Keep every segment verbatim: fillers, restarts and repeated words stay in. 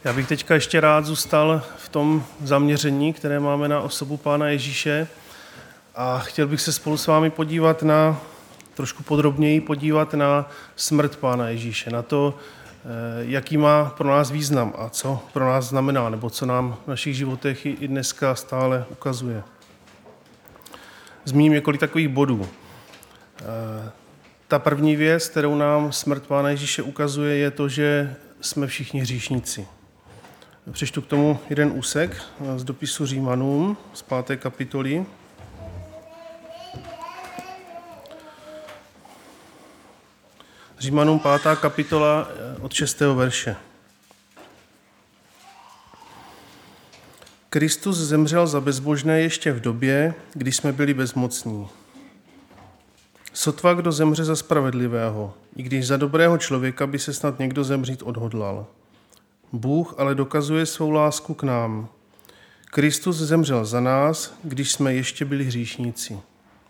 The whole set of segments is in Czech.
Já bych teďka ještě rád zůstal v tom zaměření, které máme na osobu Pána Ježíše a chtěl bych se spolu s vámi podívat na, trošku podrobněji podívat na smrt Pána Ježíše, na to, jaký má pro nás význam a co pro nás znamená, nebo co nám v našich životech i dneska stále ukazuje. Zmíním několik takových bodů. Ta první věc, kterou nám smrt Pána Ježíše ukazuje, je to, že jsme všichni hříšníci. Přečtu k tomu jeden úsek z dopisu Římanům z páté kapitoly. Římanům pátá kapitola od šestého verše. Kristus zemřel za bezbožné ještě v době, kdy jsme byli bezmocní. Sotva kdo zemře za spravedlivého, i když za dobrého člověka by se snad někdo zemřít odhodlal. Bůh ale dokazuje svou lásku k nám. Kristus zemřel za nás, když jsme ještě byli hříšníci.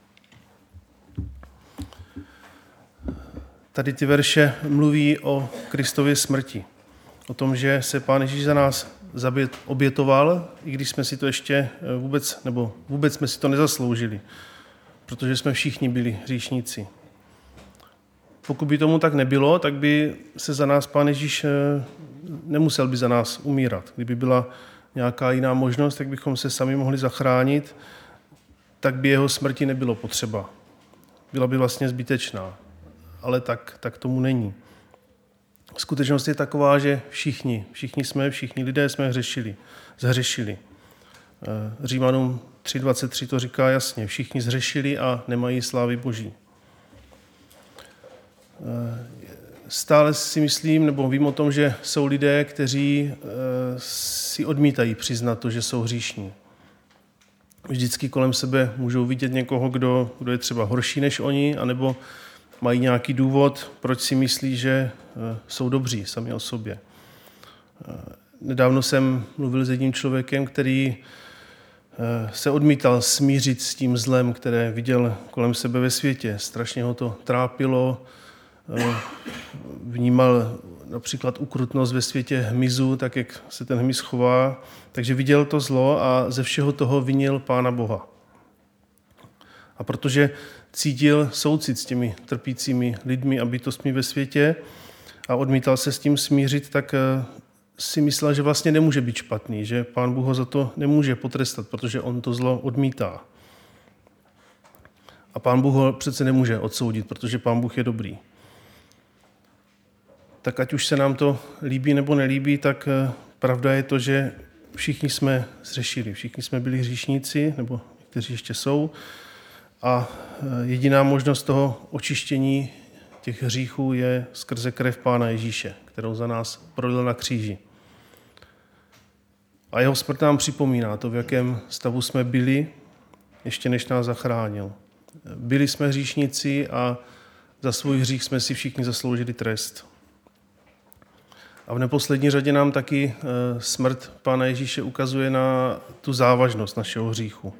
Tady ty verše mluví o Kristově smrti. O tom, že se Pán Ježíš za nás obětoval, i když jsme si to ještě vůbec, nebo vůbec jsme si to nezasloužili, protože jsme všichni byli hříšníci. Pokud by tomu tak nebylo, tak by se za nás Pán Ježíš nemusel by za nás umírat. Kdyby byla nějaká jiná možnost, tak bychom se sami mohli zachránit, tak by jeho smrti nebylo potřeba. Byla by vlastně zbytečná. Ale tak, tak tomu není. Skutečnost je taková, že všichni, všichni jsme, všichni lidé jsme hřešili, zhřešili. Římanům tři dvacet tři to říká jasně, všichni zhřešili a nemají slávy Boží. Stále si myslím, nebo vím o tom, že jsou lidé, kteří si odmítají přiznat to, že jsou hříšní. Vždycky kolem sebe můžou vidět někoho, kdo, kdo je třeba horší než oni, anebo mají nějaký důvod, proč si myslí, že jsou dobří sami o sobě. Nedávno jsem mluvil s jedním člověkem, který se odmítal smířit s tím zlem, které viděl kolem sebe ve světě. Strašně ho to trápilo, vnímal například ukrutnost ve světě hmyzu, tak jak se ten hmyz chová. Takže viděl to zlo a ze všeho toho vinil Pána Boha. A protože cítil soucit s těmi trpícími lidmi a bytostmi ve světě a odmítal se s tím smířit, tak si myslel, že vlastně nemůže být špatný, že Pán Bůh ho za to nemůže potrestat, protože on to zlo odmítá. A Pán Bůh ho přece nemůže odsoudit, protože Pán Bůh je dobrý. Tak ať už se nám to líbí nebo nelíbí, tak pravda je to, že všichni jsme zřešili, všichni jsme byli hříšníci, nebo kteří ještě jsou, a jediná možnost toho očištění těch hříchů je skrze krev Pána Ježíše, kterou za nás prolil na kříži. A jeho smrt nám připomíná to, v jakém stavu jsme byli, ještě než nás zachránil. Byli jsme hříšníci a za svůj hřích jsme si všichni zasloužili trest. A v neposlední řadě nám taky smrt Pána Ježíše ukazuje na tu závažnost našeho hříchu.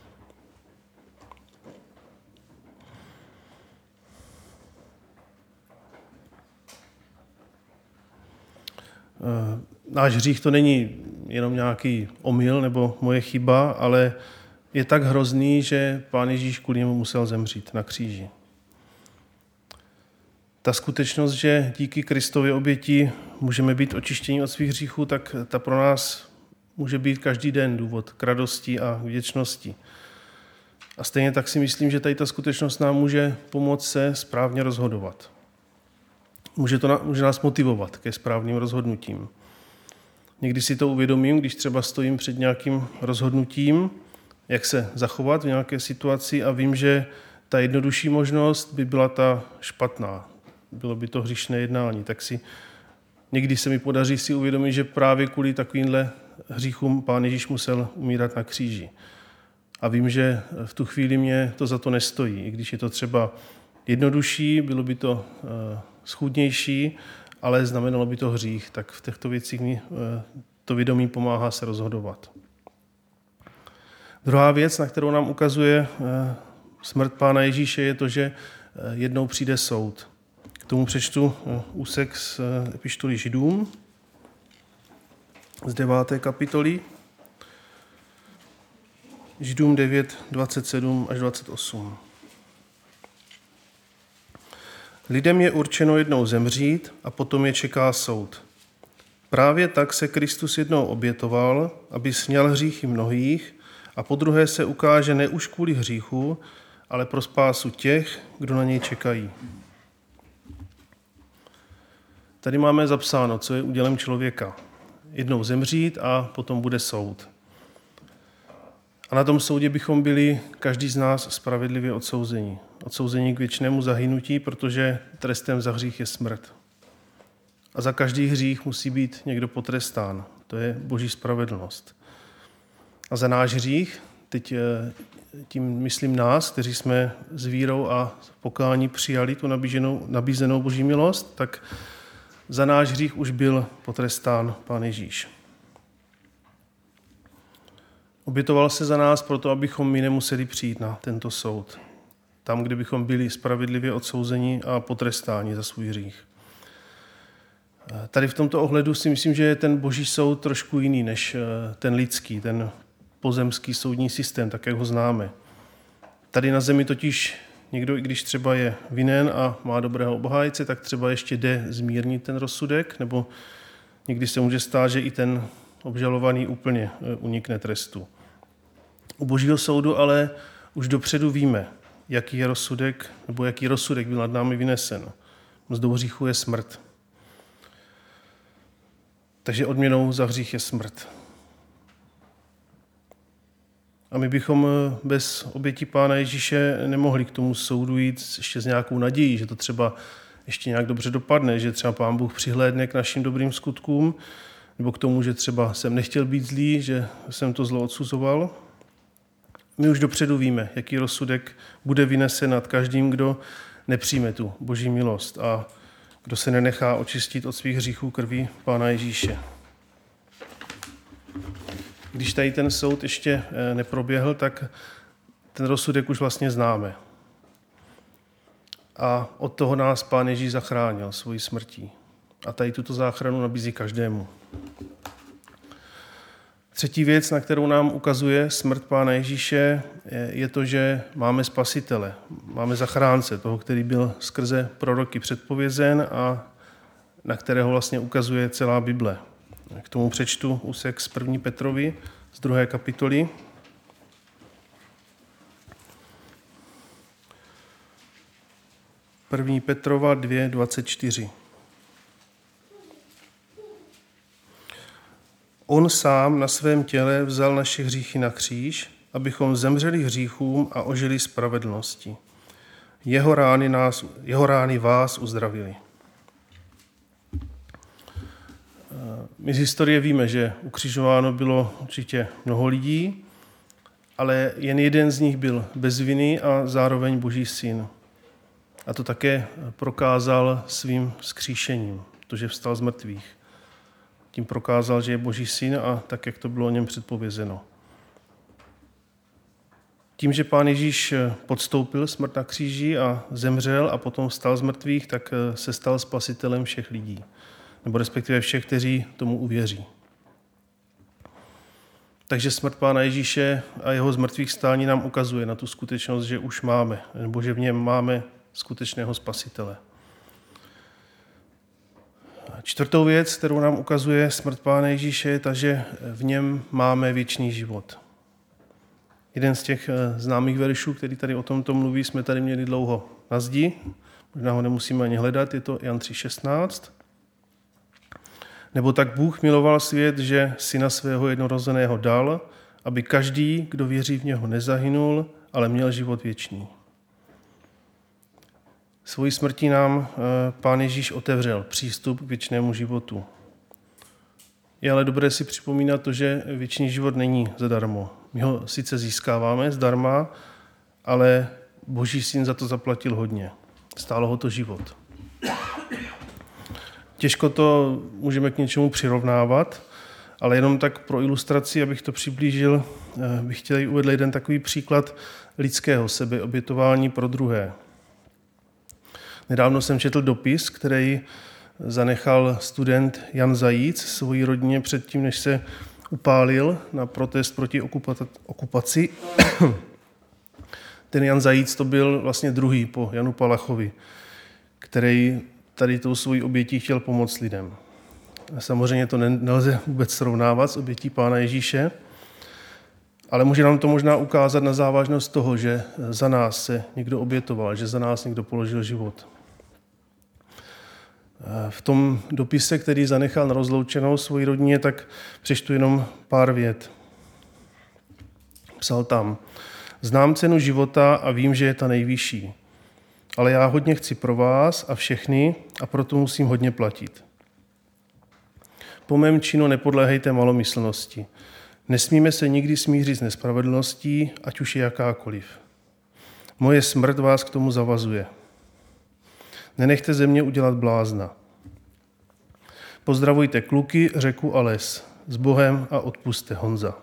Náš hřích to není jenom nějaký omyl nebo moje chyba, ale je tak hrozný, že Pán Ježíš kvůli němu musel zemřít na kříži. Ta skutečnost, že díky Kristově oběti můžeme být očištěni od svých hříchů, tak ta pro nás může být každý den důvod k radosti a vděčnosti. A stejně tak si myslím, že tady ta skutečnost nám může pomoct se správně rozhodovat. Může, to, může nás motivovat ke správným rozhodnutím. Někdy si to uvědomím, když třeba stojím před nějakým rozhodnutím, jak se zachovat v nějaké situaci a vím, že ta jednodušší možnost by byla ta špatná. Bylo by to hříšné jednání. Tak si někdy se mi podaří si uvědomit, že právě kvůli takovýmhle hříchům Pán Ježíš musel umírat na kříži. A vím, že v tu chvíli mě to za to nestojí. I když je to třeba jednodušší, bylo by to schůdnější, ale znamenalo by to hřích, tak v těchto věcích mi to vědomí pomáhá se rozhodovat. Druhá věc, na kterou nám ukazuje smrt Pána Ježíše, je to, že jednou přijde soud. K tomu přečtu úsek z epištoly Židům. z deváté kapitoly, Židům devět, dvacet sedm až dvacet osm. Lidem je určeno jednou zemřít a potom je čeká soud. Právě tak se Kristus jednou obětoval, aby sňal hříchy mnohých, a podruhé se ukáže ne už kvůli hříchu, ale pro spásu těch, kdo na něj čekají. Tady máme zapsáno, co je údělem člověka. Jednou zemřít a potom bude soud. A na tom soudě bychom byli každý z nás spravedlivě odsouzeni. Odsouzeni k věčnému zahynutí, protože trestem za hřích je smrt. A za každý hřích musí být někdo potrestán. To je boží spravedlnost. A za náš hřích, teď tím myslím nás, kteří jsme s vírou a pokání přijali tu nabízenou, nabízenou boží milost, tak za náš hřích už byl potrestán Pán Ježíš. Obětoval se za nás proto, abychom my nemuseli přijít na tento soud. Tam, kde bychom byli spravedlivě odsouzeni a potrestáni za svůj hřích. Tady v tomto ohledu si myslím, že je ten boží soud trošku jiný než ten lidský, ten pozemský soudní systém, tak jak ho známe. Tady na zemi totiž někdo, i když třeba je vinen a má dobrého obhájce, tak třeba ještě jde zmírnit ten rozsudek, nebo někdy se může stát, že i ten obžalovaný úplně unikne trestu. U božího soudu ale už dopředu víme, jaký je rozsudek, nebo jaký rozsudek byl nad námi vynesen. Mzdou hříchu je smrt. Takže odměnou za hřích je smrt. A my bychom bez oběti Pána Ježíše nemohli k tomu soudu jít ještě s nějakou nadějí, že to třeba ještě nějak dobře dopadne, že třeba Pán Bůh přihlédne k našim dobrým skutkům, nebo k tomu, že třeba jsem nechtěl být zlý, že jsem to zlo odsuzoval. My už dopředu víme, jaký rozsudek bude vynesen nad každým, kdo nepřijme tu boží milost a kdo se nenechá očistit od svých hříchů krví Pána Ježíše. Když tady ten soud ještě neproběhl, tak ten rozsudek už vlastně známe. A od toho nás Pán Ježíš zachránil svojí smrtí. A tady tuto záchranu nabízí každému. Třetí věc, na kterou nám ukazuje smrt Pána Ježíše, je to, že máme spasitele, máme zachránce, toho, který byl skrze proroky předpovězen a na kterého vlastně ukazuje celá Bible. K tomu přečtu úsek z první Petrovi, z druhé kapitoly. první Petrova dva, dvacet čtyři. On sám na svém těle vzal naše hříchy na kříž, abychom zemřeli hříchům a ožili spravedlnosti. Jeho rány, nás, jeho rány vás uzdravili. My z historie víme, že ukřižováno bylo určitě mnoho lidí, ale jen jeden z nich byl bez viny a zároveň Boží syn. A to také prokázal svým vzkříšením, to, že vstal z mrtvých. Tím prokázal, že je Boží syn a tak, jak to bylo o něm předpovězeno. Tím, že Pán Ježíš podstoupil smrt na kříži a zemřel a potom vstal z mrtvých, tak se stal spasitelem všech lidí. Nebo respektive všech, kteří tomu uvěří. Takže smrt Pána Ježíše a jeho zmrtvých stání nám ukazuje na tu skutečnost, že už máme, nebo že v něm máme skutečného spasitele. Čtvrtou věc, kterou nám ukazuje smrt Pána Ježíše, je ta, že v něm máme věčný život. Jeden z těch známých veršů, který tady o tomto mluví, jsme tady měli dlouho na zdi. Možná ho nemusíme ani hledat, je to Jan tři šestnáct. Nebo tak Bůh miloval svět, že syna svého jednorozeného dal, aby každý, kdo věří v něho, nezahynul, ale měl život věčný. Svojí smrtí nám Pán Ježíš otevřel přístup k věčnému životu. Je ale dobré si připomínat to, že věčný život není zadarmo. My ho sice získáváme zdarma, ale Boží syn za to zaplatil hodně. Stálo ho to život. Těžko to můžeme k něčemu přirovnávat, ale jenom tak pro ilustraci, abych to přiblížil, bych chtěl uvedl jeden takový příklad lidského sebeobětování pro druhé. Nedávno jsem četl dopis, který zanechal student Jan Zajíc svojí rodině předtím, než se upálil na protest proti okupaci. Ten Jan Zajíc to byl vlastně druhý po Janu Palachovi, který tady tou svojí obětí chtěl pomoct lidem. Samozřejmě to nelze vůbec srovnávat s obětí Pána Ježíše, ale může nám to možná ukázat na závažnost toho, že za nás se někdo obětoval, že za nás někdo položil život. V tom dopise, který zanechal na rozloučenou svoji rodině, tak přečtu jenom pár vět. Psal tam: Znám cenu života a vím, že je ta nejvyšší, ale já hodně chci pro vás a všechny a proto musím hodně platit. Po mém činu nepodléhejte malomyslnosti. Nesmíme se nikdy smířit s nespravedlností, ať už je jakákoliv. Moje smrt vás k tomu zavazuje. Nenechte ze mě udělat blázna. Pozdravujte kluky, řeku a les. S Bohem a odpusťte, Honza.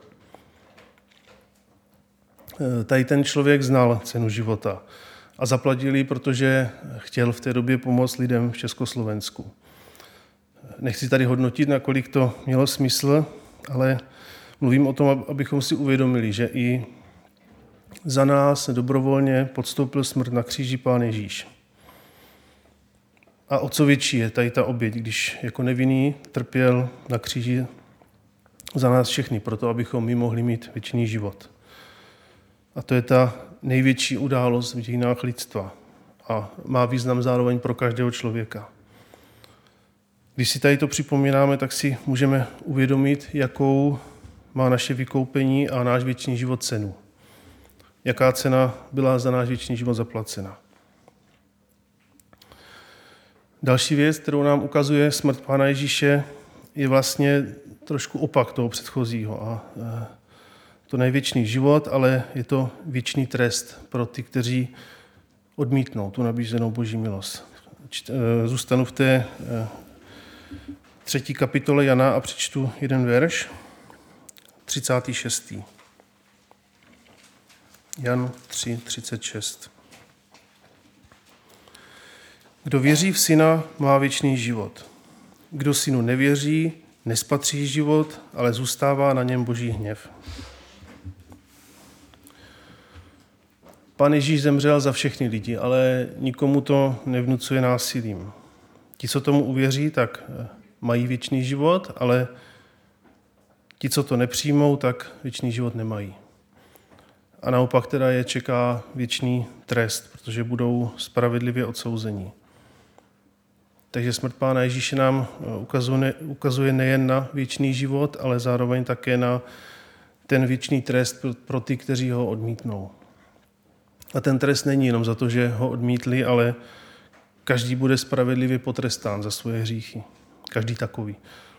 Tady ten člověk znal cenu života a zaplatil ji, protože chtěl v té době pomoct lidem v Československu. Nechci tady hodnotit, nakolik to mělo smysl, ale mluvím o tom, abychom si uvědomili, že i za nás dobrovolně podstoupil smrt na kříži Pán Ježíš. A o co větší je tady ta oběť, když jako nevinný trpěl na kříži za nás všechny, proto abychom my mohli mít věčný život. A to je ta největší událost v dějinách lidstva a má význam zároveň pro každého člověka. Když si tady to připomínáme, tak si můžeme uvědomit, jakou má naše vykoupení a náš věčný život cenu. Jaká cena byla za náš věčný život zaplacena. Další věc, kterou nám ukazuje smrt Pána Ježíše, je vlastně trošku opak toho předchozího. A to není věčný život, ale je to věčný trest pro ty, kteří odmítnou tu nabízenou Boží milost. Zůstanu v té třetí kapitole Jana a přečtu jeden verš, třicátý šestý Jan tři třicet šest. Kdo věří v Syna, má věčný život. Kdo Synu nevěří, nespatří život, ale zůstává na něm Boží hněv. Pán Ježíš zemřel za všechny lidi, ale nikomu to nevnucuje násilím. Ti, co tomu uvěří, tak mají věčný život, ale ti, co to nepřijmou, tak věčný život nemají. A naopak teda je čeká věčný trest, protože budou spravedlivě odsouzeni. Takže smrt Pána Ježíše nám ukazuje, ukazuje nejen na věčný život, ale zároveň také na ten věčný trest pro ty, kteří ho odmítnou. A ten trest není jenom za to, že ho odmítli, ale každý bude spravedlivě potrestán za svoje hříchy. Každý takový.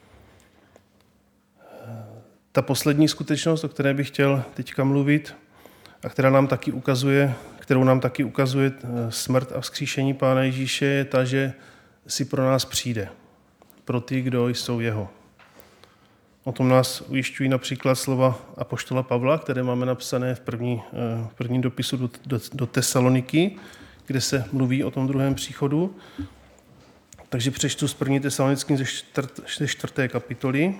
Ta poslední skutečnost, o které bych chtěl teďka mluvit, a která nám taky ukazuje, kterou nám taky ukazuje smrt a vzkříšení Pána Ježíše, je ta, že si pro nás přijde. Pro ty, kdo jsou jeho. O tom nás ujišťují například slova apoštola Pavla, které máme napsané v první, v prvním dopisu do, do, do Tesaloniky, kde se mluví o tom druhém příchodu. Takže přečtu z první Tesalonickým ze, čtvrt, ze čtvrté kapitoly.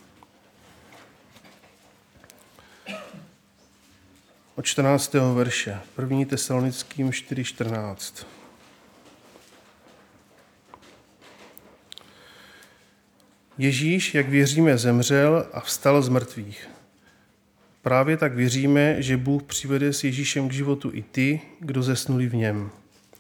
Od čtrnáctého verše. první Tesalonickým čtyři čtrnáct. Ježíš, jak věříme, zemřel a vstal z mrtvých. Právě tak věříme, že Bůh přivede s Ježíšem k životu i ty, kdo zesnuli v něm.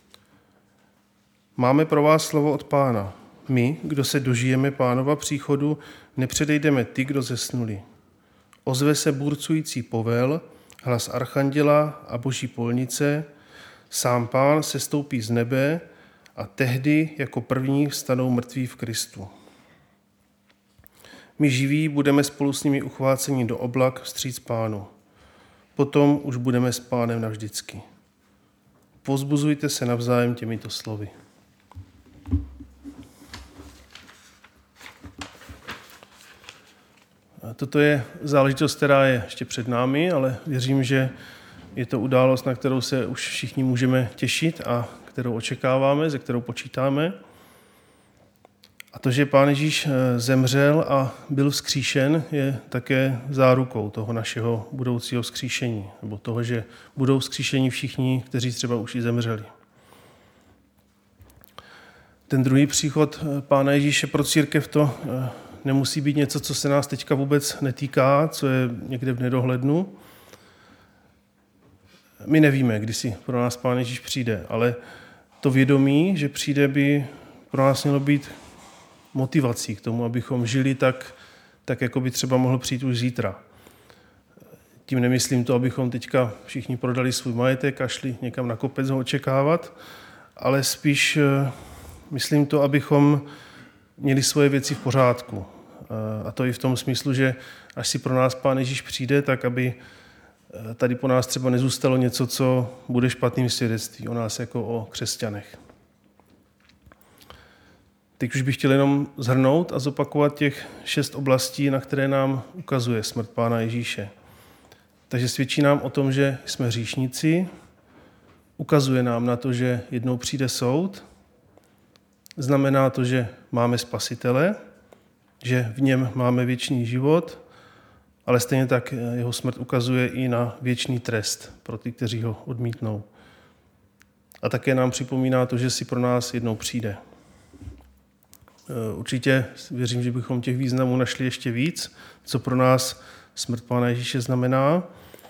Máme pro vás slovo od Pána. My, kdo se dožijeme Pánova příchodu, nepředejdeme ty, kdo zesnuli. Ozve se burcující povel, hlas archanděla a boží polnice, sám Pán sestoupí z nebe a tehdy jako první vstanou mrtví v Kristu. My živí budeme spolu s nimi uchváceni do oblak vstříc Pánu. Potom už budeme s Pánem navždycky. Povzbuzujte se navzájem těmito slovy. Toto je záležitost, která je ještě před námi, ale věřím, že je to událost, na kterou se už všichni můžeme těšit a kterou očekáváme, ze kterou počítáme. A to, že Pán Ježíš zemřel a byl vzkříšen, je také zárukou toho našeho budoucího vzkříšení, nebo toho, že budou vzkříšeni všichni, kteří třeba už i zemřeli. Ten druhý příchod Pána Ježíše pro církev to nemusí být něco, co se nás teďka vůbec netýká, co je někde v nedohlednu. My nevíme, kdy si pro nás Pán Ježíš přijde, ale to vědomí, že přijde, by pro nás mělo být motivací k tomu, abychom žili tak, tak jako by třeba mohl přijít už zítra. Tím nemyslím to, abychom teďka všichni prodali svůj majetek a šli někam na kopec ho očekávat, ale spíš myslím to, abychom měli svoje věci v pořádku. A to i v tom smyslu, že až si pro nás Pán Ježíš přijde, tak aby tady po nás třeba nezůstalo něco, co bude špatným svědectví o nás jako o křesťanech. Teď už bych chtěl jenom shrnout a zopakovat těch šest oblastí, na které nám ukazuje smrt Pána Ježíše. Takže svědčí nám o tom, že jsme hříšníci, ukazuje nám na to, že jednou přijde soud, znamená to, že máme Spasitele, že v něm máme věčný život, ale stejně tak jeho smrt ukazuje i na věčný trest pro ty, kteří ho odmítnou. A také nám připomíná to, že si pro nás jednou přijde. Určitě věřím, že bychom těch významů našli ještě víc, co pro nás smrt Pána Ježíše znamená.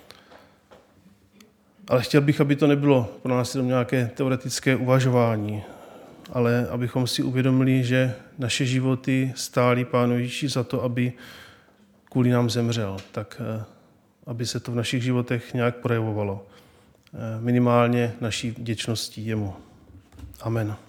Ale chtěl bych, aby to nebylo pro nás jenom nějaké teoretické uvažování, ale abychom si uvědomili, že naše životy stály Pánu Ježíši za to, aby kvůli nám zemřel, tak aby se to v našich životech nějak projevovalo. Minimálně naší vděčností jemu. Amen.